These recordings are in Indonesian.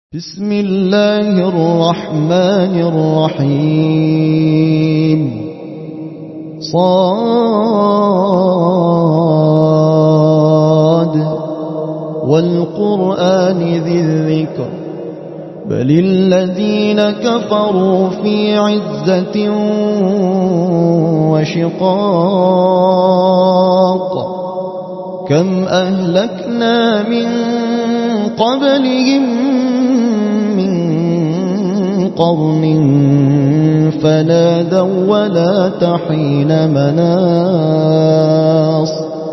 بسم الله الرحمن الرحيم صاد والقرآن ذي الذكر بل الذين كفروا في عزة وشقاق كم أهلكنا من قبلهم من قرن فنادوا ولا تحين مناص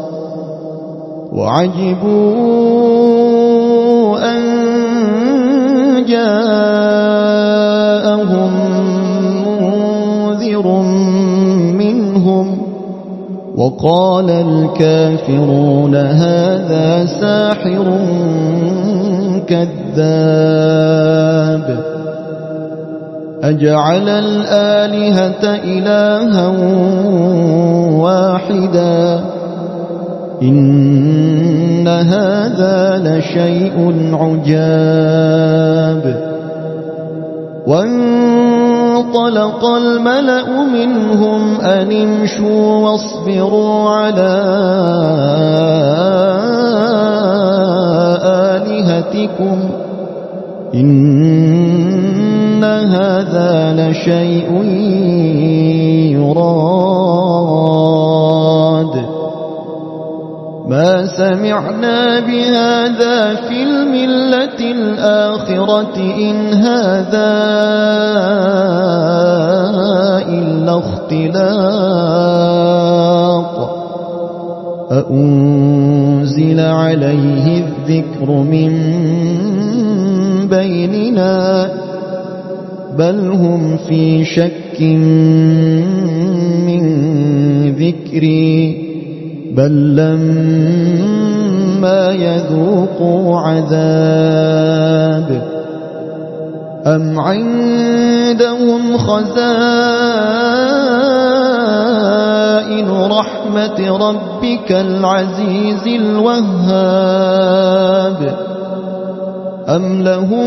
وعجبوا أن جاءهم منذر منهم وقال الكافرون هذا ساحر كذاب أجعل الآلهة إلها واحدا إن هذا لشيء عجاب وانطلق الملأ منهم أن امشوا واصبروا على آلهتكم إن هذا لشيء يراد ما سمعنا بهذا في الملة الآخرة إن هذا إلا اختلاق أأنزل عليه الذكر من بيننا بل هم في شك من ذكري بل لما يذوقوا عذاب أم عندهم خزائن رحمة ربك العزيز الوهاب أم لهم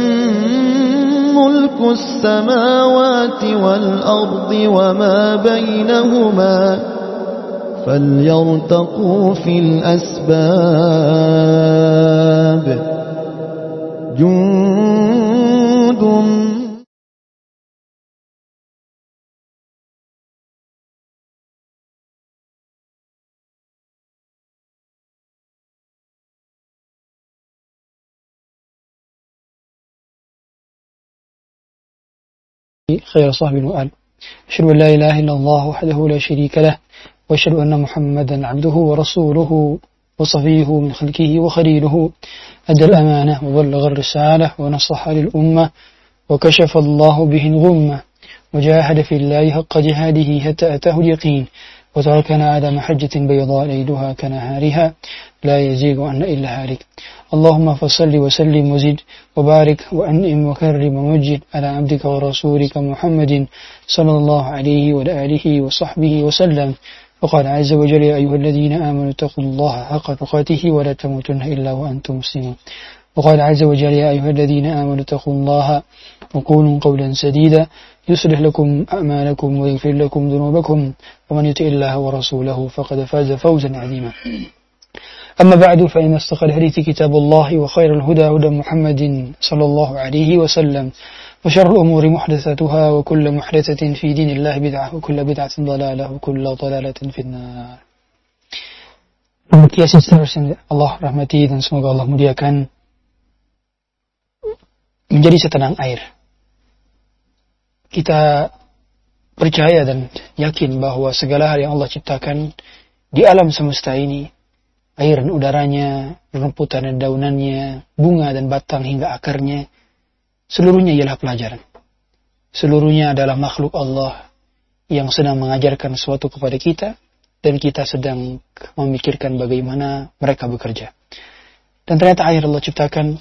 ملك السماوات والأرض وما بينهما فليرتقوا في الأسباب جند خير صحب وآل أشهد أن لا إله إلا الله وحده لا شريك له وأشهد أن محمدا عبده ورسوله وصفيه من خلقه وخليله أدى الأمانة وبلغ الرسالة ونصح للأمة وكشف الله به الغمة وجاهد في الله حق جهاده حتى أتاه اليقين وتركنا على محجة بيضاء ليلها كنهارها لا يزيغ عنها إلا هالك اللهم فصل وسلم وزد وبارك وأنعم وكرم ومجد على عبدك ورسولك محمد صلى الله عليه وآله وصحبه وسلم وقال عز وجل يا أيها الذين آمنوا اتقوا الله حق تقاته ولا تموتن إلا وأنتم مسلمون وقال عز وجل يا أيها الذين آمنوا اتقوا الله وقولوا قولا سديدا يصلح لكم أعمالكم ويغفر لكم ذنوبكم ومن يطع الله ورسوله فقد فاز فوزا عظيما أما بعد فإن أصدق الحديث كتاب الله وخير الهدى هدى محمد صلى الله عليه وسلم وشر الأمور محدثاتها وكل محدثة في دين الله بدعة وكل بدعة ضلالة وكل ضلالة في النار. Allah rahmati dan semoga Allah muliakan menjadi setenang air. Kita percaya dan yakin bahwa segala hal yang Allah ciptakan di alam semesta ini, air dan udaranya, rumputan dan daunannya, bunga dan batang hingga akarnya, seluruhnya ialah pelajaran. Seluruhnya adalah makhluk Allah yang sedang mengajarkan sesuatu kepada kita dan kita sedang memikirkan bagaimana mereka bekerja. Dan ternyata air Allah ciptakan,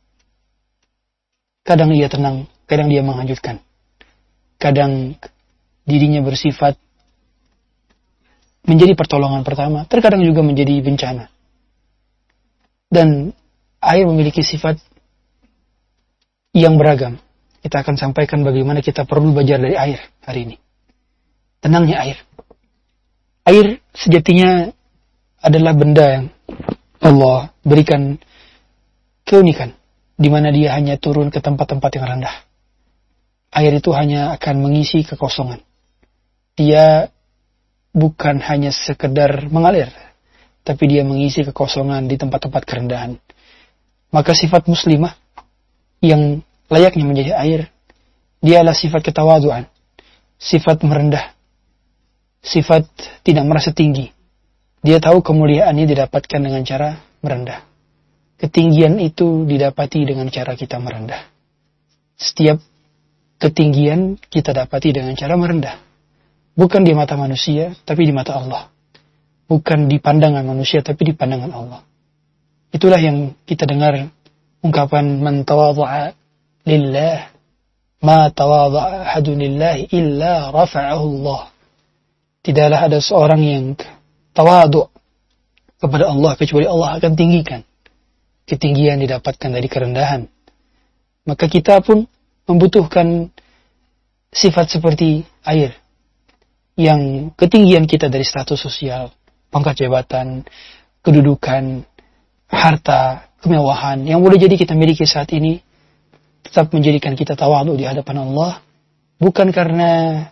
kadang ia tenang, kadang dia menghanyutkan. Kadang dirinya bersifat menjadi pertolongan pertama, terkadang juga menjadi bencana. Dan air memiliki sifat yang beragam. Kita akan sampaikan bagaimana kita perlu belajar dari air hari ini. Tenangnya air. Air sejatinya adalah benda yang Allah berikan keunikan, di mana dia hanya turun ke tempat-tempat yang rendah. Air itu hanya akan mengisi kekosongan. Dia bukan hanya sekedar mengalir, tapi dia mengisi kekosongan di tempat-tempat kerendahan. Maka sifat muslimah yang layaknya menjadi air, dia adalah sifat ketawaduan, sifat merendah, sifat tidak merasa tinggi. Dia tahu kemuliaannya didapatkan dengan cara merendah. Ketinggian itu didapati dengan cara kita merendah. Setiap ketinggian kita dapati dengan cara merendah. Bukan di mata manusia, tapi di mata Allah. Bukan di pandangan manusia, tapi di pandangan Allah. Itulah yang kita dengar ungkapan man tawadha'a lillah ma tawadha'a ahadun lillahi illa rafa'ahu Allah. Tidaklah ada seorang yang tawadhu' kepada Allah kecuali Allah akan tinggikan. Ketinggian didapatkan dari kerendahan. Maka kita pun membutuhkan sifat seperti air. Yang ketinggian kita dari status sosial, pangkat jabatan, kedudukan, harta, kemewahan yang boleh jadi kita miliki saat ini tetap menjadikan kita tawadhu di hadapan Allah, bukan karena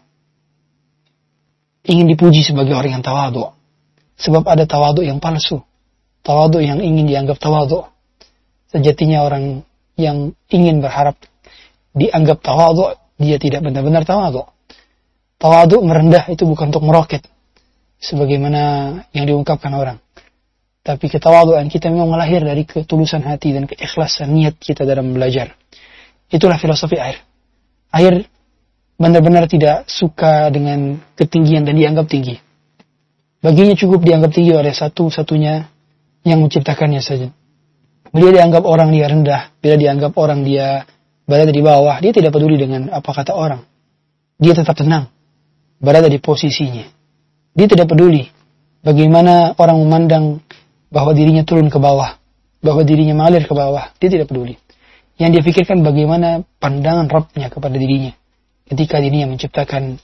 ingin dipuji sebagai orang yang tawadhu. Sebab ada tawadhu yang palsu, tawadhu yang ingin dianggap tawadhu. Sejatinya orang yang ingin berharap dianggap tawadhu, dia tidak benar-benar tawadhu. Tawadhu merendah itu bukan untuk meroket sebagaimana yang diungkapkan orang. Tapi ketawaduan kita memang lahir dari ketulusan hati dan keikhlasan niat kita dalam belajar. Itulah filosofi air. Air benar-benar tidak suka dengan ketinggian dan dianggap tinggi. Baginya cukup dianggap tinggi oleh satu-satunya yang menciptakannya saja. Bila dianggap orang dia rendah, bila dianggap orang dia berada di bawah, dia tidak peduli dengan apa kata orang. Dia tetap tenang, berada di posisinya. Dia tidak peduli bagaimana orang memandang bahwa dirinya turun ke bawah, bahwa dirinya mengalir ke bawah. Dia tidak peduli. Yang dia pikirkan bagaimana pandangan Rabb-nya kepada dirinya. Ketika dirinya menciptakan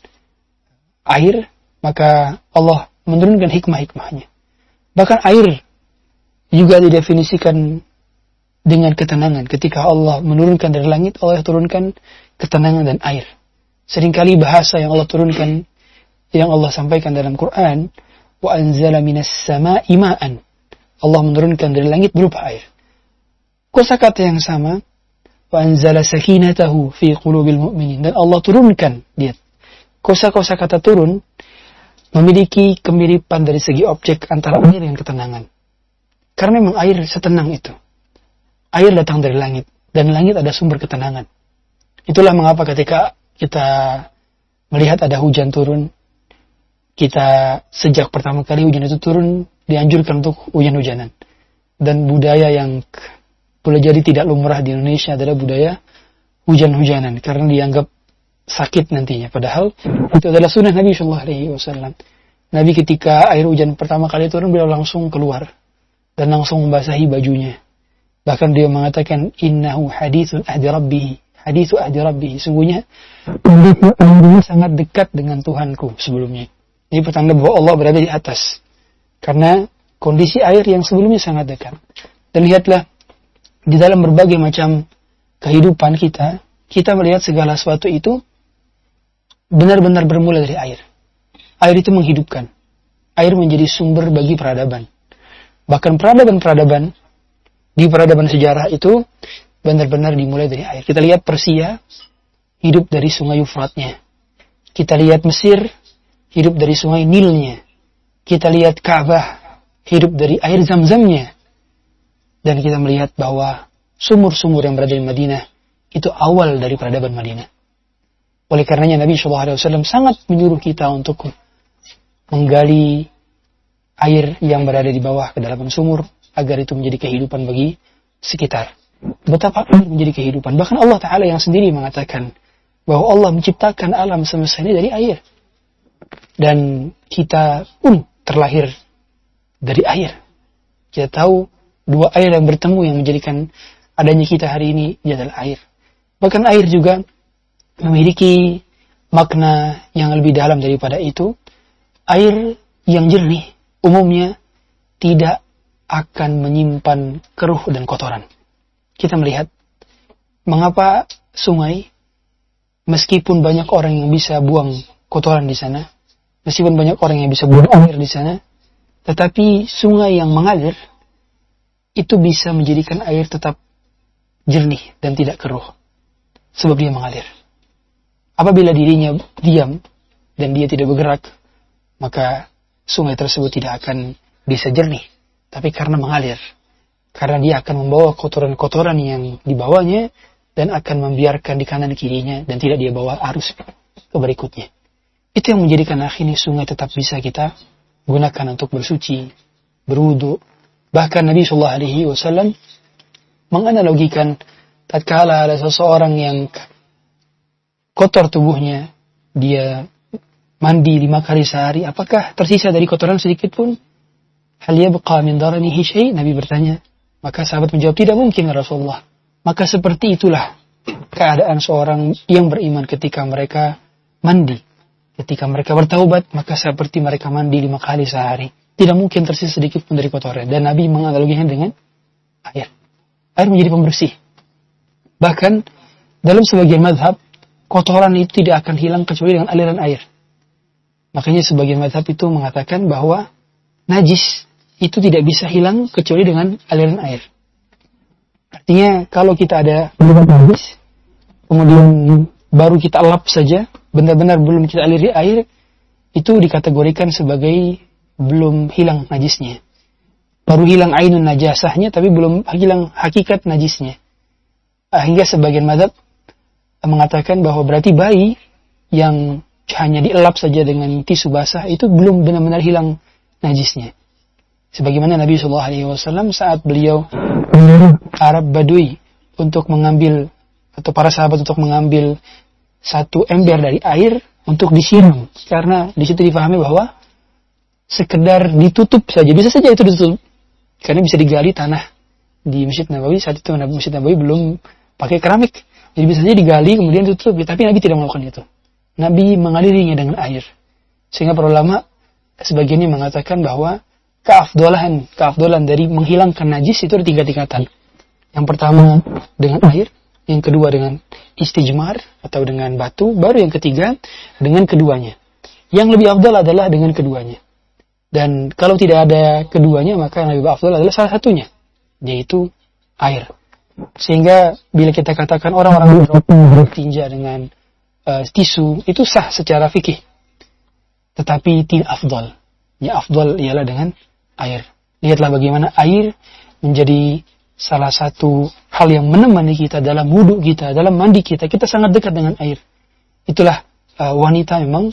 air, maka Allah menurunkan hikmah-hikmahnya. Bahkan air juga didefinisikan dengan ketenangan. Ketika Allah menurunkan dari langit, Allah turunkan ketenangan dan air. Seringkali bahasa yang Allah turunkan, yang Allah sampaikan dalam Quran, wa anzala minas sama'i ma'an. Allah menurunkan dari langit berupa air. Kosakata yang sama, wa anzala sakinatahu fi qulubil mu'minin. Dan Allah turunkan dia. Kosa-kosa kata turun memiliki kemiripan dari segi objek antara air dan ketenangan. Karena memang air setenang itu. Air datang dari langit, dan langit ada sumber ketenangan. Itulah mengapa ketika kita melihat ada hujan turun, kita sejak pertama kali hujan itu turun, dianjurkan untuk hujan-hujanan. Dan budaya yang boleh jadi tidak lumrah di Indonesia adalah budaya hujan-hujanan, karena dianggap sakit nantinya. Padahal itu adalah sunnah Nabi SAW. Nabi ketika air hujan pertama kali turun, beliau langsung keluar dan langsung membasahi bajunya. Bahkan dia mengatakan, innahu haditsun ahdi rabbih, haditsu ahdi rabbih. Sungguhnya airnya sangat dekat dengan Tuhanku sebelumnya. Ini pertanda bahwa Allah berada di atas. Karena kondisi air yang sebelumnya sangat dekat. Dan lihatlah, di dalam berbagai macam kehidupan kita, kita melihat segala sesuatu itu benar-benar bermula dari air. Air itu menghidupkan. Air menjadi sumber bagi peradaban. Bahkan peradaban-peradaban di peradaban sejarah itu benar-benar dimulai dari air. Kita lihat Persia hidup dari sungai Yufratnya. Kita lihat Mesir hidup dari sungai Nilnya. Kita lihat Ka'bah hidup dari air Zam-Zamnya. Dan kita melihat bahwa sumur-sumur yang berada di Madinah itu awal dari peradaban Madinah. Oleh karenanya Nabi SAW sangat menyuruh kita untuk menggali air yang berada di bawah kedalaman sumur, agar itu menjadi kehidupan bagi sekitar. Betapa air menjadi kehidupan. Bahkan Allah Ta'ala yang sendiri mengatakan bahwa Allah menciptakan alam semesta ini dari air. Dan kita pun terlahir dari air. Kita tahu dua air yang bertemu yang menjadikan adanya kita hari ini adalah air. Bahkan air juga memiliki makna yang lebih dalam daripada itu. Air yang jernih umumnya tidak akan menyimpan keruh dan kotoran. Kita melihat mengapa sungai, meskipun banyak orang yang bisa buang kotoran di sana, meskipun banyak orang yang bisa buang air di sana, tetapi sungai yang mengalir itu bisa menjadikan air tetap jernih dan tidak keruh, sebab dia mengalir. Apabila dirinya diam dan dia tidak bergerak, maka sungai tersebut tidak akan bisa jernih. Tapi karena mengalir, karena dia akan membawa kotoran-kotoran yang dibawanya dan akan membiarkan di kanan kirinya dan tidak dia bawa arus ke berikutnya. Itu yang menjadikan akhirnya sungai tetap bisa kita gunakan untuk bersuci, berwudu. Bahkan Nabi SAW menganalogikan tatkala ada seseorang yang kotor tubuhnya, dia mandi 5 kali sehari, apakah tersisa dari kotoran sedikit pun? Hal yabqa min daranihi syai'? Nabi bertanya. Maka sahabat menjawab, tidak mungkin ya Rasulullah. Maka seperti itulah keadaan seorang yang beriman ketika mereka mandi. Ketika mereka bertaubat, maka seperti mereka mandi 5 kali sehari. Tidak mungkin tersisa sedikit pun dari kotoran. Dan Nabi menganalogikan dengan air. Air menjadi pembersih. Bahkan dalam sebagian mazhab, kotoran itu tidak akan hilang kecuali dengan aliran air. Makanya sebagian mazhab itu mengatakan bahwa najis itu tidak bisa hilang kecuali dengan aliran air. Artinya kalau kita ada najis, kemudian baru kita lap saja, benar-benar belum kita aliri air, itu dikategorikan sebagai belum hilang najisnya. Baru hilang ainun najasahnya, tapi belum hilang hakikat najisnya. Hingga sebagian mazhab mengatakan bahwa berarti bayi yang hanya dielap saja dengan tisu basah itu belum benar-benar hilang najisnya. Sebagaimana Nabi SAW saat beliau Arab Badui untuk mengambil, atau para sahabat untuk mengambil satu ember dari air untuk disiram, karena di situ difahami bahwa sekedar ditutup saja, bisa saja itu ditutup, karena bisa digali tanah di Masjid Nabawi. Saat itu Masjid Nabawi belum pakai keramik, jadi bisa saja digali kemudian ditutup, tapi Nabi tidak melakukan itu. Nabi mengalirinya dengan air. Sehingga para ulama sebagiannya mengatakan bahwa keafdolan dari menghilangkan najis itu ada 3 tingkatan. Yang pertama dengan air, yang kedua dengan istijmar atau dengan batu, baru yang ketiga dengan keduanya. Yang lebih afdal adalah dengan keduanya. Dan kalau tidak ada keduanya, maka yang lebih afdal adalah salah satunya, yaitu air. Sehingga bila kita katakan orang-orang bertinja dengan tisu, itu sah secara fikih. Tetapi tidak afdal. Yang afdal ialah dengan air. Lihatlah bagaimana air menjadi salah satu hal yang menemani kita dalam wudu kita, dalam mandi kita. Kita sangat dekat dengan air. Itulah wanita memang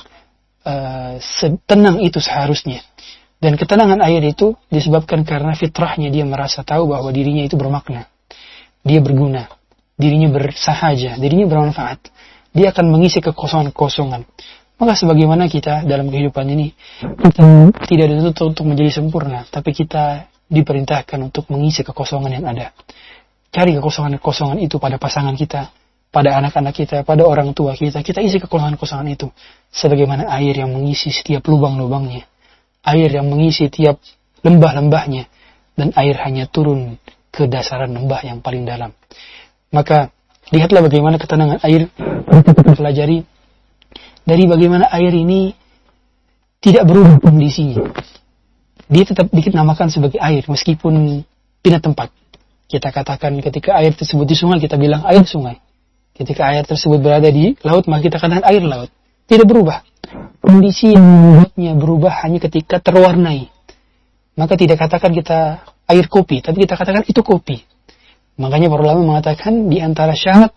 tenang itu seharusnya. Dan ketenangan air itu disebabkan karena fitrahnya dia merasa tahu bahwa dirinya itu bermakna. Dia berguna. Dirinya bersahaja. Dirinya bermanfaat. Dia akan mengisi kekosongan-kekosongan. Maka sebagaimana kita dalam kehidupan ini, kita tidak dituntut untuk menjadi sempurna, tapi kita diperintahkan untuk mengisi kekosongan yang ada. Cari kekosongan-kekosongan itu pada pasangan kita, pada anak-anak kita, pada orang tua kita. Kita isi kekosongan-kekosongan itu. Sebagaimana air yang mengisi setiap lubang-lubangnya. Air yang mengisi tiap lembah-lembahnya. Dan air hanya turun ke dasaran lembah yang paling dalam. Maka lihatlah bagaimana ketenangan air kita pelajari dari bagaimana air ini tidak berubah kondisinya. Dia tetap namakan sebagai air meskipun pindah tempat. Kita katakan ketika air tersebut di sungai, kita bilang air sungai. Ketika air tersebut berada di laut, maka kita katakan air laut. Tidak berubah. Kondisi yang membuatnya berubah hanya ketika terwarnai. Maka tidak katakan kita air kopi, tapi kita katakan itu kopi. Makanya para ulama mengatakan di antara syarat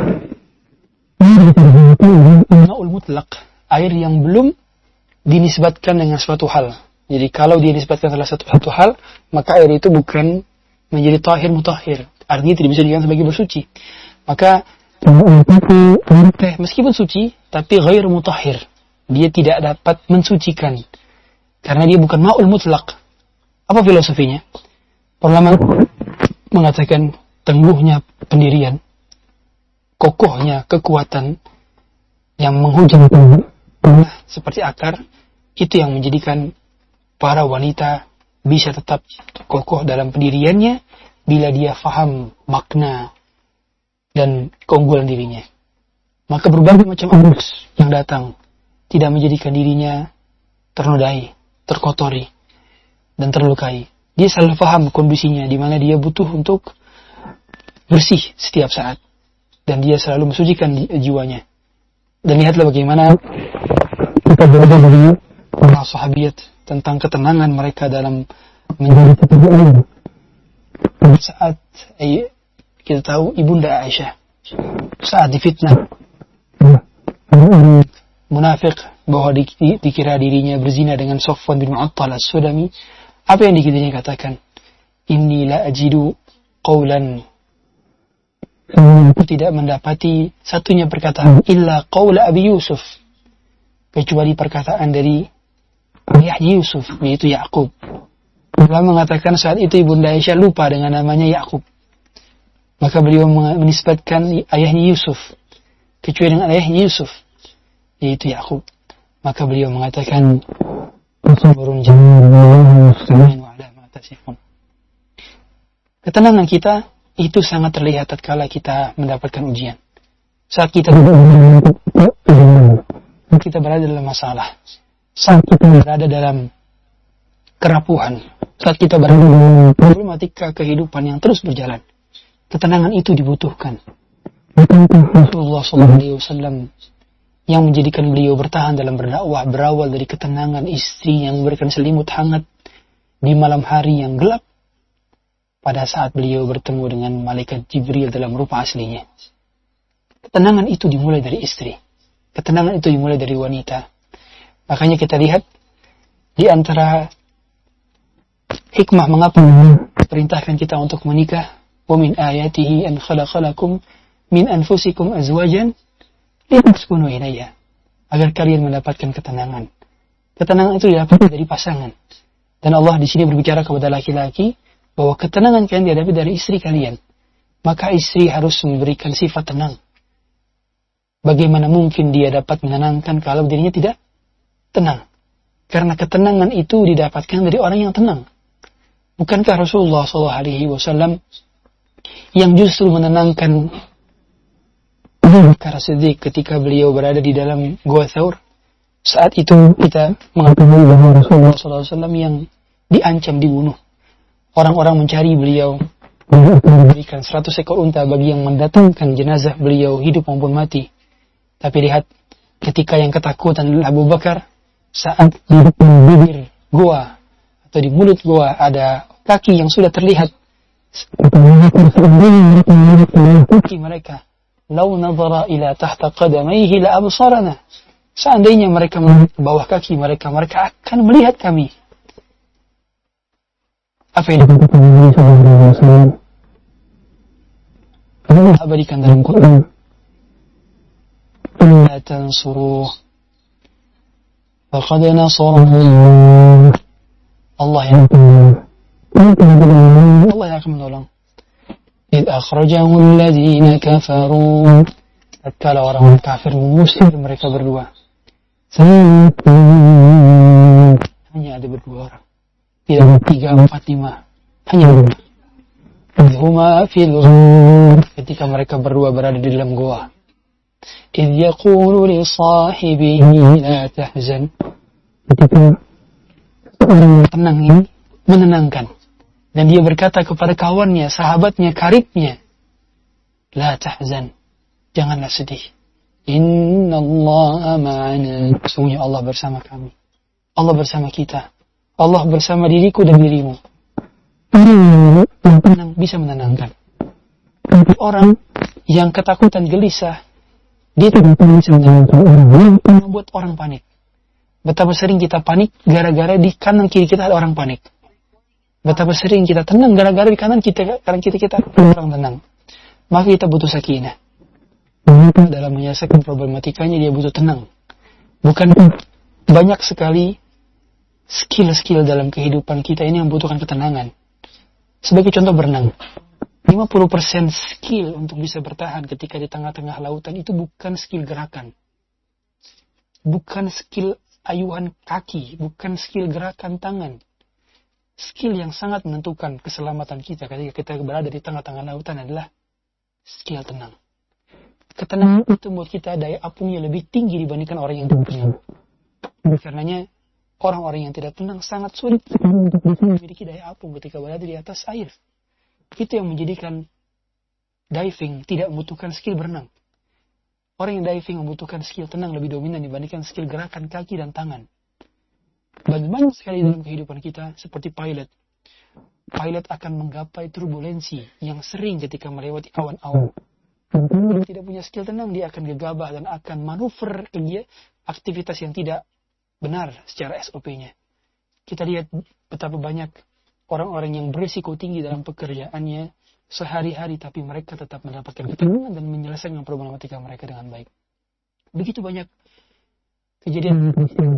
ma'ul mutlaq, air yang belum dinisbatkan dengan suatu hal. Jadi kalau dia dinisbatkan salah satu hal, maka air itu bukan menjadi tahir mutahhir. Artinya tidak bisa dikatakan sebagai bersuci. Maka teh meskipun suci, tapi ghair mutahhir. Dia tidak dapat mensucikan. Karena dia bukan ma'ul mutlaq. Apa filosofinya? Para ulama mengatakan tangguhnya pendirian, kokohnya kekuatan yang menghujam seperti akar, itu yang menjadikan para wanita bisa tetap kokoh dalam pendiriannya bila dia faham makna dan keunggulan dirinya. Maka berbagai macam arus yang datang tidak menjadikan dirinya ternodai, terkotori, dan terlukai. Dia selalu paham kondisinya di mana dia butuh untuk bersih setiap saat, dan dia selalu mensucikan jiwanya. Dan lihatlah bagaimana kita belajar dari para sahabiat tentang ketenangan mereka dalam menjadi seperti air. Saat kita tahu Ibunda Aisyah saat difitnah munafik bahwa dikira dirinya berzina dengan Safwan bin Mu'attal as-Sudami, apa yang dikiranya katakan? Inni la ajidu qawlan, aku tidak mendapati satunya perkataan illa qawla Abi Yusuf, kecuali perkataan dari ayahnya Yusuf, yaitu Ya'qub. Ulama mengatakan saat itu Ibunda Aisyah lupa dengan namanya Ya'qub, maka beliau menisbatkan ayahnya Yusuf, kecuali dengan ayahnya Yusuf, yaitu Ya'qub. Maka beliau mengatakan ketenangan kita itu sangat terlihat tatkala kita mendapatkan ujian. Saat kita berada dalam masalah, saat kita berada dalam kerapuhan, saat kita berada dalam problematika kehidupan yang terus berjalan, ketenangan itu dibutuhkan. Rasulullah SAW yang menjadikan beliau bertahan dalam berdakwah berawal dari ketenangan istri yang memberikan selimut hangat di malam hari yang gelap pada saat beliau bertemu dengan malaikat Jibril dalam rupa aslinya. Ketenangan itu dimulai dari istri. Ketenangan itu dimulai dari wanita. Makanya kita lihat di antara hikmah mengapa perintahkan kita untuk menikah, wa min ayatihi an khalaqalakum min anfusikum azwajan litaskunu ilayya, agar kalian mendapatkan ketenangan. Ketenangan itu didapatkan dari pasangan. Dan Allah di sini berbicara kepada laki-laki bahwa ketenangan kalian dihadapi dari istri kalian. Maka istri harus memberikan sifat tenang. Bagaimana mungkin dia dapat menenangkan kalau dirinya tidak tenang? Karena ketenangan itu didapatkan dari orang yang tenang. Bukankah Rasulullah SAW yang justru menenangkan Abu Bakar Siddiq ketika beliau berada di dalam Gua Thawr? Saat itu kita mengetahui bahwa Rasulullah SAW yang diancam dibunuh. Orang-orang mencari beliau, memberikan 100 ekor unta bagi yang mendatangkan jenazah beliau hidup maupun mati. Tapi lihat, ketika yang ketakutan adalah Abu Bakar, saat di bibir gua atau di mulut gua ada kaki yang sudah terlihat. Kaki mereka, lau nadhara ila tahta qadamaihi la absarana. Seandainya mereka melihat ke bawah kaki mereka, mereka akan melihat kami. Apa yang dikatakan Nabi SAW? Allah abadikan dalam Quran. La tansuruh faqad nasarahu Allah yang akan menolong. إذ أخرجه الذين كفروا, tatkala orang kafir mengusir mereka berdua. Hanya ada berdua orang, tidak 3, 4, 5, hanya berdua. Huma fil ghur, ketika mereka berdua berada di dalam gua. إذ يقول لصاحبه لا تحزن, ketika orang tenang ini menenangkan. Dan dia berkata kepada kawannya, sahabatnya, karibnya, la tahzan, janganlah sedih. Inna Allah ma'ana, sesungguhnya Allah bersama kami. Allah bersama kita. Allah bersama diriku dan dirimu. Orang yang tenang bisa menenangkan. Tapi orang yang ketakutan gelisah, dia tidak bisa menenangkan orang yang membuat orang panik. Betapa sering kita panik gara-gara di kanan kiri kita ada orang panik. Betapa sering kita tenang gara-gara di kanan kita orang tenang. Maka kita butuh sakinah. Dalam menyelesaikan problematikanya dia butuh tenang. Bukan banyak sekali skill-skill dalam kehidupan kita ini yang membutuhkan ketenangan. Sebagai contoh berenang. 50% skill untuk bisa bertahan ketika di tengah-tengah lautan itu bukan skill gerakan. Bukan skill ayuhan kaki, bukan skill gerakan tangan. Skill yang sangat menentukan keselamatan kita ketika kita berada di tengah-tengah lautan adalah skill tenang. Ketenangan itu membuat kita daya apungnya lebih tinggi dibandingkan orang yang tidak tenang. Karenanya orang-orang yang tidak tenang sangat sulit untuk bisa memiliki daya apung ketika berada di atas air. Itu yang menjadikan diving tidak membutuhkan skill berenang. Orang yang diving membutuhkan skill tenang lebih dominan dibandingkan skill gerakan kaki dan tangan. Dan banyak sekali dalam kehidupan kita seperti pilot. Pilot akan menggapai turbulensi yang sering ketika melewati awan-awan. Dan kalau dia tidak punya skill tenang, dia akan gegabah dan akan manuver aktivitas yang tidak benar secara SOP-nya. Kita lihat betapa banyak orang-orang yang berisiko tinggi dalam pekerjaannya sehari-hari, tapi mereka tetap mendapatkan ketenangan dan menyelesaikan problematika mereka dengan baik. Begitu banyak kejadian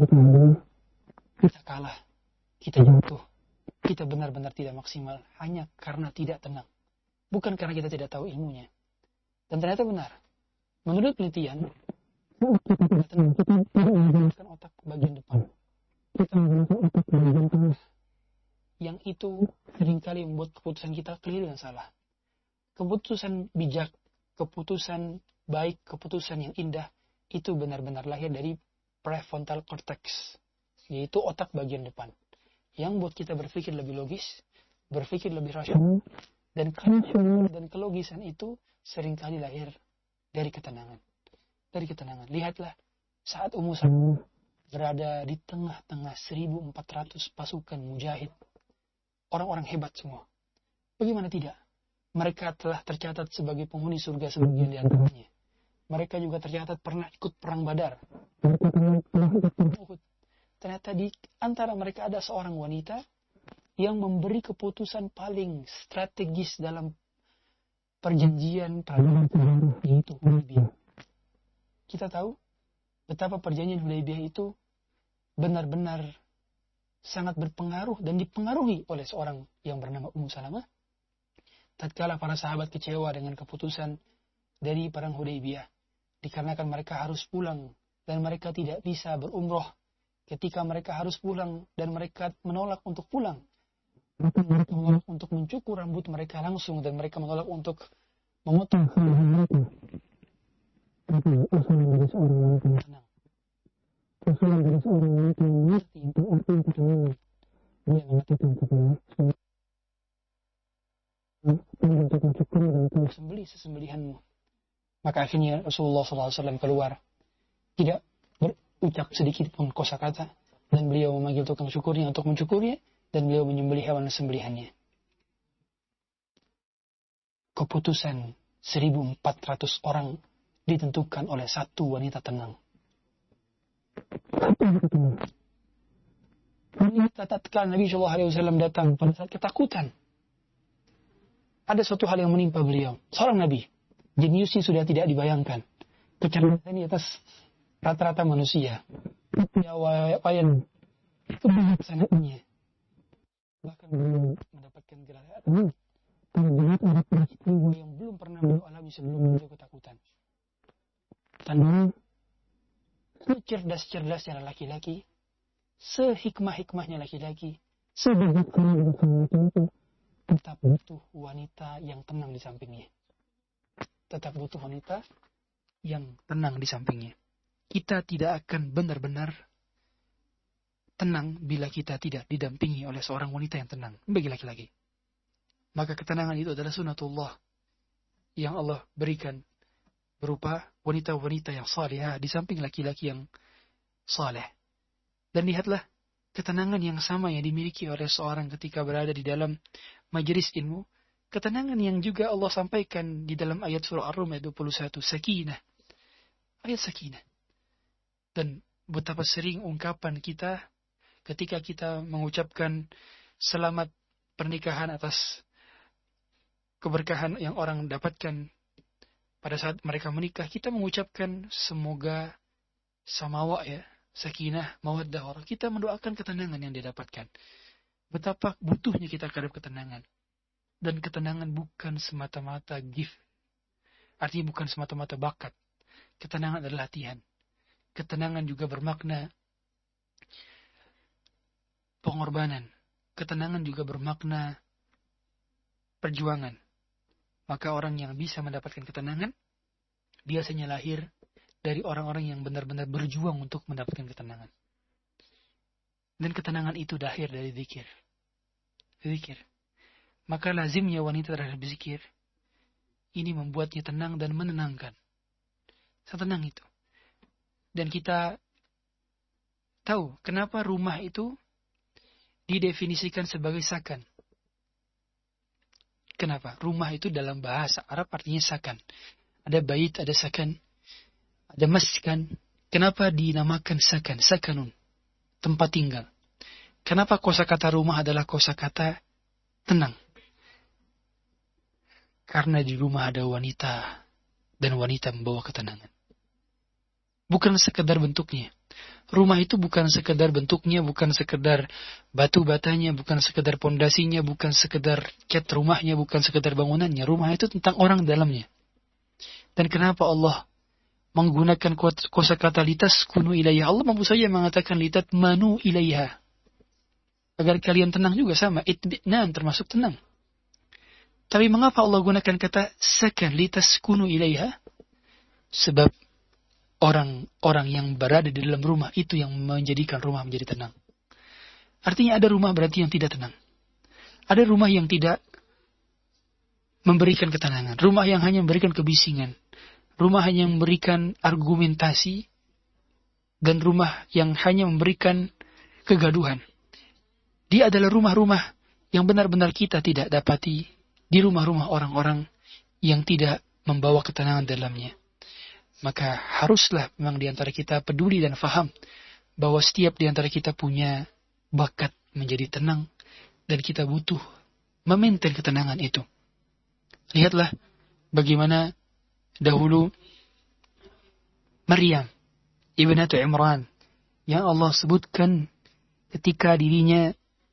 kita kalah, kita jatuh, kita benar-benar tidak maksimal hanya karena tidak tenang, bukan karena kita tidak tahu ilmunya. Dan ternyata benar, menurut penelitian, kita tidak tenang, kita menggunakan otak bagian depan, kita menggunakan otak bagian tengah, yang itu seringkali membuat keputusan kita keliru dan salah. Keputusan bijak, keputusan baik, keputusan yang indah, itu benar-benar lahir dari prefrontal cortex, yaitu otak bagian depan, yang buat kita berpikir lebih logis, berpikir lebih rasional, dan kerasional dan kelogisan itu seringkali lahir dari ketenangan. Dari ketenangan. Lihatlah, saat Ummu Salamah berada di tengah-tengah 1.400 pasukan mujahid, orang-orang hebat semua. Bagaimana tidak? Mereka telah tercatat sebagai penghuni surga sebagian di antaranya. Mereka juga tercatat pernah ikut perang Badar. Mereka pernah ikut perang Uhud. Ternyata di antara mereka ada seorang wanita yang memberi keputusan paling strategis dalam perjanjian peradaban sejarah, yaitu Hudaybiyah. Kita tahu betapa perjanjian Hudaybiyah itu benar-benar sangat berpengaruh dan dipengaruhi oleh seorang yang bernama Ummu Salamah. Tatkala para sahabat kecewa dengan keputusan dari perang Hudaybiyah, dikarenakan mereka harus pulang dan mereka tidak bisa berumroh. Ketika mereka harus pulang dan mereka menolak untuk pulang, mereka menolak untuk mencukur rambut mereka langsung dan mereka menolak untuk memotong mereka. Tapi usulan dari seorang wanita yang tenang, usulan dari seorang wanita yang mengerti tentang arti ketenangan, dia mengatakan kepada untuk mencukur dan untuk sembelih sesembelihanmu. Maka akhirnya Rasulullah SAW keluar, tidak berucap sedikit pun kosakata, dan beliau memanggil tukang syukurnya untuk mencukurinya, dan beliau menyembelih hewan sembelihannya. Keputusan 1.400 orang ditentukan oleh satu wanita tenang. Tatkala Nabi SAW datang pada saat ketakutan, ada suatu hal yang menimpa beliau. Seorang Nabi, jeniusnya sudah tidak dibayangkan. Kecerdasannya atas rata-rata manusia. Kepiawaian, kebijaksanaannya. Bahkan beliau mendapatkan gelar terberat ada peristiwa yang belum pernah beliau alami sebelum beliau ketakutan. Dan secerdas-cerdasnya laki-laki, sehikmah-hikmahnya laki-laki, sebijaksananya laki-laki, tetap butuh wanita yang tenang di sampingnya. Tetap butuh wanita yang tenang di sampingnya. Kita tidak akan benar-benar tenang bila kita tidak didampingi oleh seorang wanita yang tenang bagi laki-laki. Maka ketenangan itu adalah sunatullah yang Allah berikan berupa wanita-wanita yang salihah di samping laki-laki yang saleh. Dan lihatlah ketenangan yang sama yang dimiliki oleh seorang ketika berada di dalam majelis ilmu, ketenangan yang juga Allah sampaikan di dalam ayat surah Ar-Rum ayat 21, sakinah. Ayat sakinah. Dan betapa sering ungkapan kita ketika kita mengucapkan selamat pernikahan atas keberkahan yang orang dapatkan pada saat mereka menikah, kita mengucapkan semoga samawa ya, sakinah, mawaddah, warahmah. Kita mendoakan ketenangan yang didapatkan. Betapa butuhnya kita terhadap ketenangan. Dan ketenangan bukan semata-mata gift. Artinya bukan semata-mata bakat. Ketenangan adalah latihan. Ketenangan juga bermakna pengorbanan. Ketenangan juga bermakna perjuangan. Maka orang yang bisa mendapatkan ketenangan biasanya lahir dari orang-orang yang benar-benar berjuang untuk mendapatkan ketenangan. Dan ketenangan itu lahir dari zikir. Zikir. Maka lazimnya wanita terhadap zikir ini membuatnya tenang dan menenangkan. Setenang itu. Dan kita tahu kenapa rumah itu didefinisikan sebagai sakan. Kenapa? Rumah itu dalam bahasa Arab artinya sakan. Ada bait, ada sakan, ada maskan. Kenapa dinamakan sakan? Sakanun. Tempat tinggal. Kenapa kosakata rumah adalah kosakata tenang? Karena di rumah ada wanita dan wanita membawa ketenangan. Bukan sekedar bentuknya. Rumah itu bukan sekedar bentuknya, bukan sekedar batu batanya, bukan sekedar pondasinya, bukan sekedar cat rumahnya, bukan sekedar bangunannya. Rumah itu tentang orang dalamnya. Dan kenapa Allah menggunakan kosakata litaskunu ilaiha? Allah mampu saja mengatakan litatmanu ilaiha. Agar kalian tenang juga sama. Itmi'nan termasuk tenang. Tapi mengapa Allah gunakan kata sakan litaskunu ilaiha? Sebab orang-orang yang berada di dalam rumah itu yang menjadikan rumah menjadi tenang. Artinya ada rumah berarti yang tidak tenang. Ada rumah yang tidak memberikan ketenangan. Rumah yang hanya memberikan kebisingan. Rumah hanya memberikan argumentasi. Dan rumah yang hanya memberikan kegaduhan. Dia adalah rumah-rumah yang benar-benar kita tidak dapati di rumah-rumah orang-orang yang tidak membawa ketenangan dalamnya. Maka haruslah memang di antara kita peduli dan faham bahwa setiap di antara kita punya bakat menjadi tenang dan kita butuh memaintain ketenangan itu. Lihatlah bagaimana dahulu Maryam ibnatu Imran yang Allah sebutkan ketika dirinya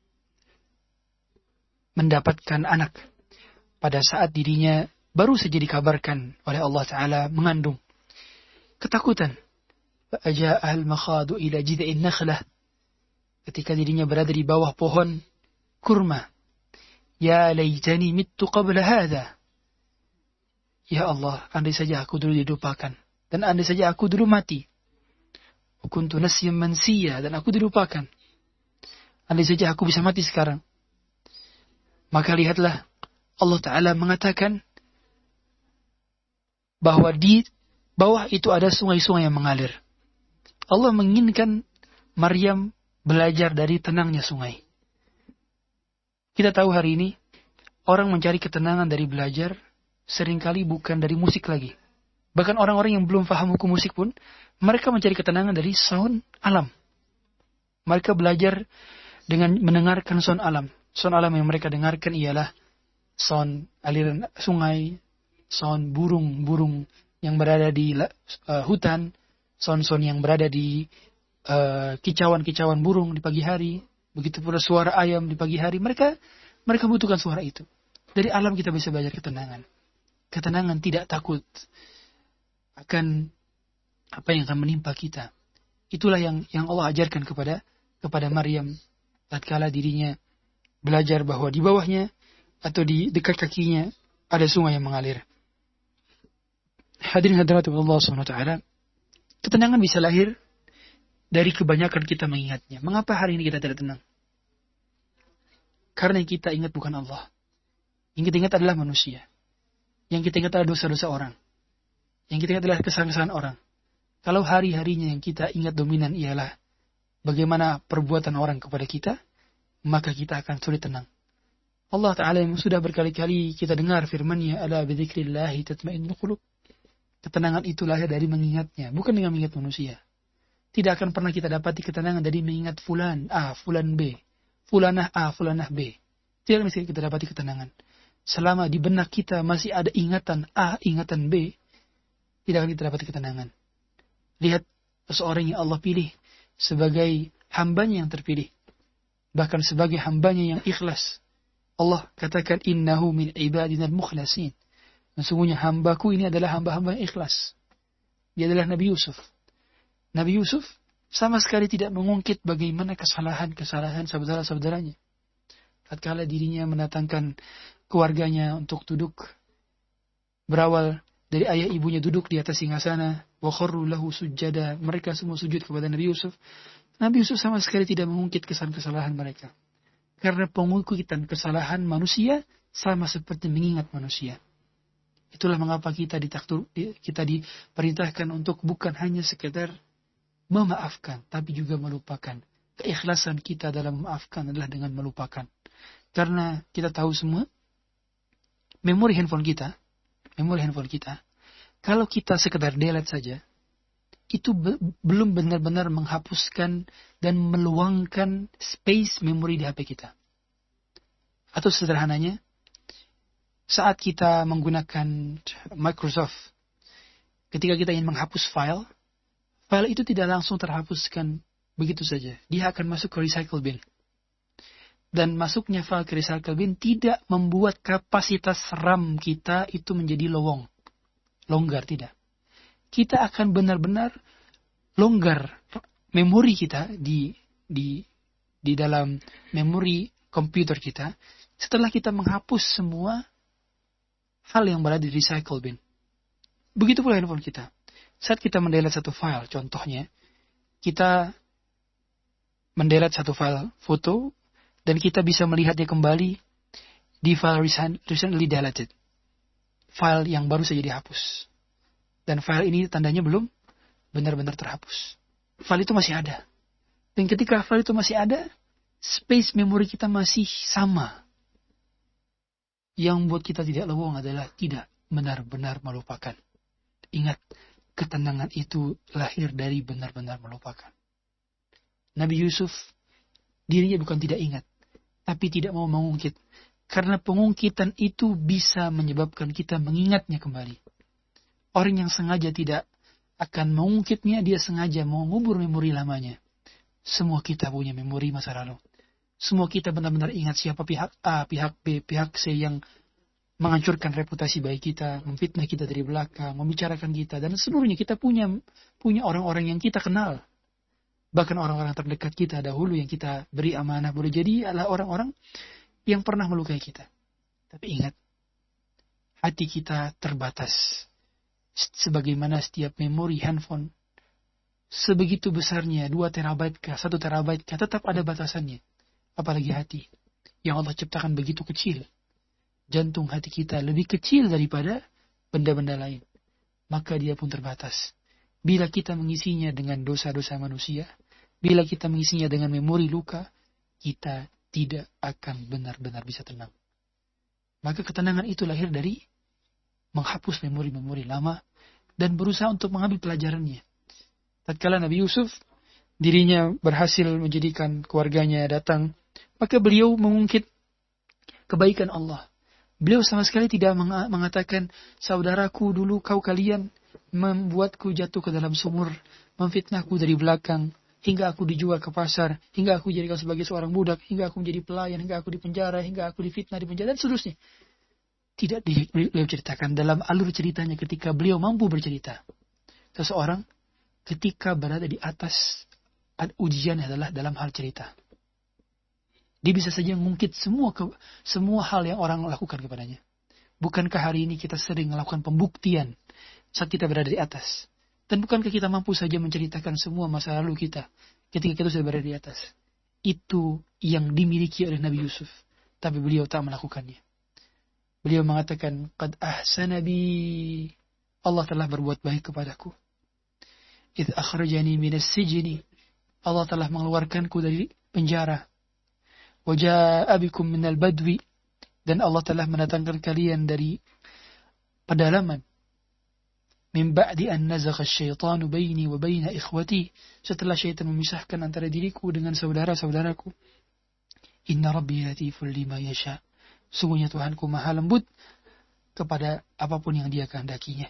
mendapatkan anak pada saat dirinya baru saja dikabarkan oleh Allah Ta'ala mengandung. Ketakutan. Fa'aja'ahal makhadu ila jid'in nakhlah. Ketika dirinya berada di bawah pohon kurma. Ya laytani mittu qabla hadha. Ya Allah, andai saja aku dulu dilupakan. Dan andai saja aku dulu mati. Kuntu nasyan mansiya. Dan aku dilupakan. Andai saja aku bisa mati sekarang. Maka lihatlah. Allah Ta'ala mengatakan bahwa di bawah itu ada sungai-sungai yang mengalir. Allah menginginkan Maryam belajar dari tenangnya sungai. Kita tahu hari ini orang mencari ketenangan dari belajar seringkali bukan dari musik lagi. Bahkan orang-orang yang belum paham hukum musik pun mereka mencari ketenangan dari sound alam. Mereka belajar dengan mendengarkan sound alam. Sound alam yang mereka dengarkan ialah sound aliran sungai, sound burung-burung yang berada di hutan, sound-sound yang berada di kicauan-kicauan burung di pagi hari, begitu pula suara ayam di pagi hari. Mereka butuhkan suara itu. Dari alam kita bisa belajar ketenangan. Ketenangan tidak takut akan apa yang akan menimpa kita. Itulah yang Allah ajarkan kepada Maryam tatkala dirinya belajar bahwa di bawahnya atau di dekat kakinya ada sungai yang mengalir. Hadirin hadirat Allah SWT, ketenangan bisa lahir dari kebanyakan kita mengingatnya. Mengapa hari ini kita tidak tenang? Karena yang kita ingat bukan Allah. Yang kita ingat adalah manusia. Yang kita ingat adalah dosa-dosa orang. Yang kita ingat adalah kesalahan-kesalahan orang. Kalau hari-harinya yang kita ingat dominan ialah bagaimana perbuatan orang kepada kita, maka kita akan sulit tenang. Allah Ta'ala yang sudah berkali-kali kita dengar firman-Nya, ala bidzikrillahi tatma'innul qulub. Ketenangan itu lahir dari mengingatnya, bukan dengan mengingat manusia. Tidak akan pernah kita dapati ketenangan dari mengingat fulan A, fulan B, fulanah A, fulanah B. Tidak akan bisa kita dapati ketenangan. Selama di benak kita masih ada ingatan A, ingatan B, tidak akan kita dapati ketenangan. Lihat seseorang yang Allah pilih sebagai hambanya yang terpilih. Bahkan sebagai hambanya yang ikhlas. Allah katakan innahu min ibadina al-mukhlasin. Sesungguhnya hambaku ini adalah hamba-hamba yang ikhlas. Dia adalah Nabi Yusuf. Nabi Yusuf sama sekali tidak mengungkit bagaimana kesalahan-kesalahan saudara-saudaranya. Tatkala dirinya mendatangkan keluarganya untuk duduk, berawal dari ayah ibunya duduk di atas singgasana, wa kharru lahu sujada, mereka semua sujud kepada Nabi Yusuf. Nabi Yusuf sama sekali tidak mengungkit kesalahan mereka. Karena pengungkitan kesalahan manusia sama seperti mengingat manusia. Itulah mengapa kita diperintahkan untuk bukan hanya sekedar memaafkan, tapi juga melupakan. Keikhlasan kita dalam memaafkan adalah dengan melupakan. Karena kita tahu semua, memori handphone kita, kalau kita sekedar delete saja, itu belum benar-benar menghapuskan dan meluangkan space memori di HP kita. Atau sederhananya, saat kita menggunakan Microsoft, ketika kita ingin menghapus file itu tidak langsung terhapuskan begitu saja. Dia akan masuk ke recycle bin. Dan masuknya file ke recycle bin tidak membuat kapasitas RAM kita itu menjadi longgar, tidak. Kita akan benar-benar longgar memori kita di dalam memori komputer kita setelah kita menghapus semua hal yang berada di recycle bin. Begitu pula handphone kita. Saat kita mendelete satu file, contohnya, kita mendelete satu file foto, dan kita bisa melihatnya kembali di file recently deleted. File yang baru saja dihapus. Dan file ini tandanya belum benar-benar terhapus. File itu masih ada. Dan ketika file itu masih ada, space memori kita masih sama. Yang membuat kita tidak lewong adalah tidak benar-benar melupakan. Ingat, ketenangan itu lahir dari benar-benar melupakan. Nabi Yusuf, dirinya bukan tidak ingat, tapi tidak mau mengungkit. Karena pengungkitan itu bisa menyebabkan kita mengingatnya kembali. Orang yang sengaja tidak akan mengungkitnya, dia sengaja mau mengubur memori lamanya. Semua kita punya memori masa lalu. Semua kita benar-benar ingat siapa pihak A, pihak B, pihak C yang menghancurkan reputasi baik kita, memfitnah kita dari belakang, membicarakan kita, dan seluruhnya kita punya orang-orang yang kita kenal. Bahkan orang-orang terdekat kita dahulu yang kita beri amanah boleh jadi adalah orang-orang yang pernah melukai kita. Tapi ingat, hati kita terbatas. Sebagaimana setiap memori handphone, sebegitu besarnya 2 terabyte kah, 1 terabyte kah, tetap ada batasannya. Apalagi hati yang Allah ciptakan begitu kecil. Jantung hati kita lebih kecil daripada benda-benda lain. Maka dia pun terbatas. Bila kita mengisinya dengan dosa-dosa manusia, bila kita mengisinya dengan memori luka, kita tidak akan benar-benar bisa tenang. Maka ketenangan itu lahir dari menghapus memori-memori lama dan berusaha untuk mengambil pelajarannya. Tatkala Nabi Yusuf dirinya berhasil menjadikan keluarganya datang, maka beliau mengungkit kebaikan Allah. Beliau sama sekali tidak mengatakan, saudaraku dulu kalian membuatku jatuh ke dalam sumur, memfitnahku dari belakang, hingga aku dijual ke pasar, hingga aku dijadikan sebagai seorang budak, hingga aku menjadi pelayan, hingga aku dipenjara, hingga aku difitnah di penjara, dan seterusnya. Tidak beliau ceritakan dalam alur ceritanya ketika beliau mampu bercerita. Seseorang ketika berada di atas ujian adalah dalam hal cerita. Dia bisa saja mengungkit semua hal yang orang lakukan kepadanya. Bukankah hari ini kita sering melakukan pembuktian saat kita berada di atas? Dan bukankah kita mampu saja menceritakan semua masa lalu kita ketika kita sudah berada di atas? Itu yang dimiliki oleh Nabi Yusuf. Tapi beliau tak melakukannya. Beliau mengatakan, Qad ahsana bi, Allah telah berbuat baik kepadaku. Idh akhrajani minas sijni, Allah telah mengeluarkanku dari penjara. Waja'a bikum minal badwi, dan Allah telah mendatangkan kalian dari pedalaman. Min ba'di an nazagha asyaitanu baini wa baina ikhwati, setelah syaitan memisahkan antara diriku dengan saudara-saudaraku. Inna rabbi latiful lima yasha, sungguhnya Tuhanku maha lembut kepada apapun yang dia kehendakinya.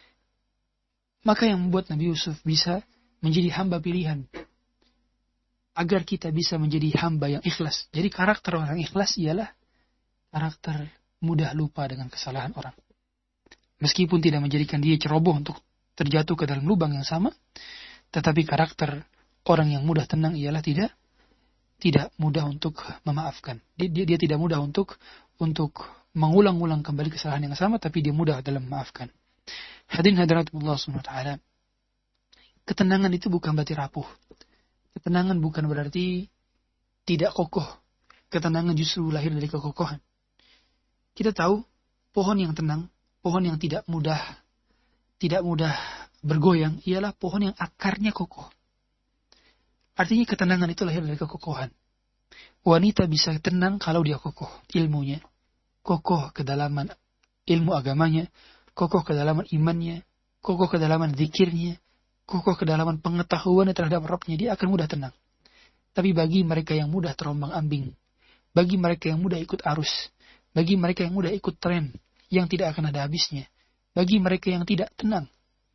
Maka yang membuat Nabi Yusuf bisa menjadi hamba pilihan, agar kita bisa menjadi hamba yang ikhlas. Jadi karakter orang ikhlas ialah karakter mudah lupa dengan kesalahan orang. Meskipun tidak menjadikan dia ceroboh untuk terjatuh ke dalam lubang yang sama, tetapi karakter orang yang mudah tenang ialah tidak mudah untuk memaafkan. Dia tidak mudah untuk mengulang-ulang kembali kesalahan yang sama, tapi dia mudah dalam memaafkan. Hadirin hadiratullah subhanahu wa ta'ala, ketenangan itu bukan berarti rapuh. Ketenangan bukan berarti tidak kokoh. Ketenangan justru lahir dari kekokohan. Kita tahu pohon yang tenang, pohon yang tidak mudah bergoyang ialah pohon yang akarnya kokoh. Artinya ketenangan itu lahir dari kekokohan. Wanita bisa tenang kalau dia kokoh ilmunya, kokoh kedalaman ilmu agamanya, kokoh kedalaman imannya, kokoh kedalaman zikirnya, kokoh kedalaman pengetahuannya terhadap Rabbnya, dia akan mudah tenang. Tapi bagi mereka yang mudah terombang-ambing, bagi mereka yang mudah ikut arus, bagi mereka yang mudah ikut tren yang tidak akan ada habisnya, bagi mereka yang tidak tenang,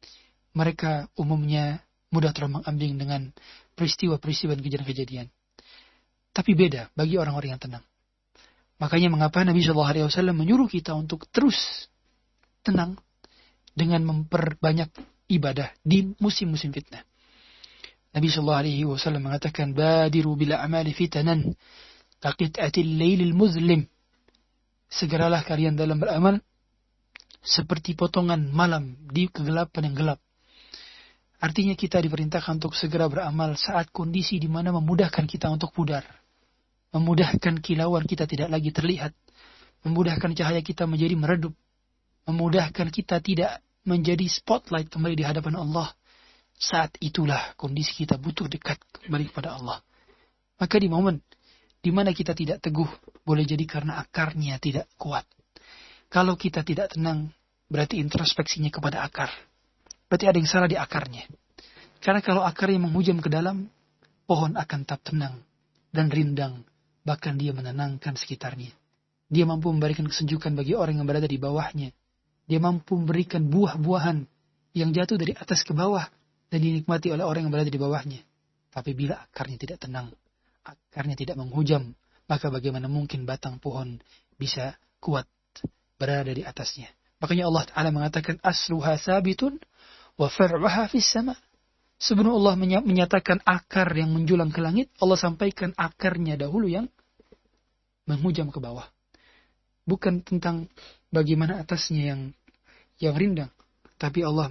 mereka umumnya mudah terombang-ambing dengan peristiwa-peristiwa dan kejadian-kejadian. Tapi beda bagi orang-orang yang tenang. Makanya mengapa Nabi SAW menyuruh kita untuk terus tenang dengan memperbanyak ibadah di musim-musim fitnah. Nabi SAW mengatakan, "Badiru bil a'mali fitanan kaqit'atil lailil muzlim." Segeralah kalian dalam beramal seperti potongan malam di kegelapan yang gelap. Artinya kita diperintahkan untuk segera beramal saat kondisi di mana memudahkan kita untuk pudar. Memudahkan kilauan kita tidak lagi terlihat. Memudahkan cahaya kita menjadi meredup. Memudahkan kita tidak menjadi spotlight kembali di hadapan Allah. Saat itulah kondisi kita butuh dekat kembali kepada Allah. Maka di momen di mana kita tidak teguh, boleh jadi karena akarnya tidak kuat. Kalau kita tidak tenang, berarti introspeksinya kepada akar. Berarti ada yang salah di akarnya. Karena kalau akarnya menghujam ke dalam, pohon akan tetap tenang dan rindang. Bahkan dia menenangkan sekitarnya. Dia mampu memberikan kesejukan bagi orang yang berada di bawahnya. Dia mampu memberikan buah-buahan yang jatuh dari atas ke bawah dan dinikmati oleh orang yang berada di bawahnya. Tapi bila akarnya tidak tenang, akarnya tidak menghujam, maka bagaimana mungkin batang pohon bisa kuat berada di atasnya. Makanya Allah Ta'ala mengatakan, asluha sabitun wa far'uha fis sama. Sebelum Allah menyatakan akar yang menjulang ke langit, Allah sampaikan akarnya dahulu yang menghujam ke bawah. Bukan tentang bagaimana atasnya yang rindang, tapi Allah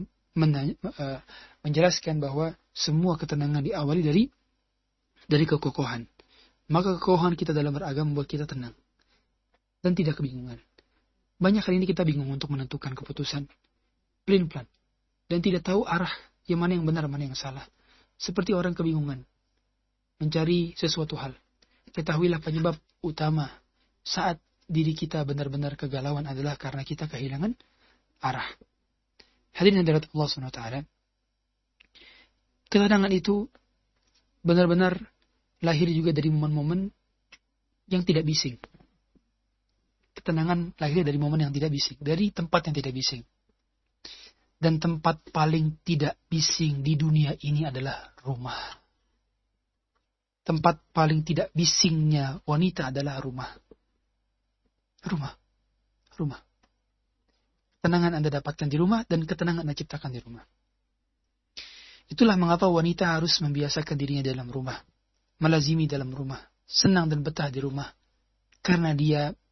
menjelaskan bahwa semua ketenangan diawali dari kekokohan. Maka kekokohan kita dalam beragama membuat kita tenang dan tidak kebingungan. Banyak kali ini kita bingung untuk menentukan keputusan plan dan tidak tahu arah yang mana yang benar, mana yang salah. Seperti orang kebingungan mencari sesuatu hal. Ketahuilah penyebab utama saat diri kita benar-benar kegalauan adalah karena kita kehilangan arah. Hadirin hadirat Allah SWT, ketenangan itu benar-benar lahir juga dari momen-momen yang tidak bising. Ketenangan lahir dari momen yang tidak bising, dari tempat yang tidak bising. Dan tempat paling tidak bising di dunia ini adalah rumah. Tempat paling tidak bisingnya wanita adalah rumah. Rumah. Ketenangan Anda dapatkan di rumah dan ketenangan Anda ciptakan di rumah. Itulah mengapa wanita harus membiasakan dirinya dalam rumah. Melazimi dalam rumah. Senang dan betah di rumah. Karena dia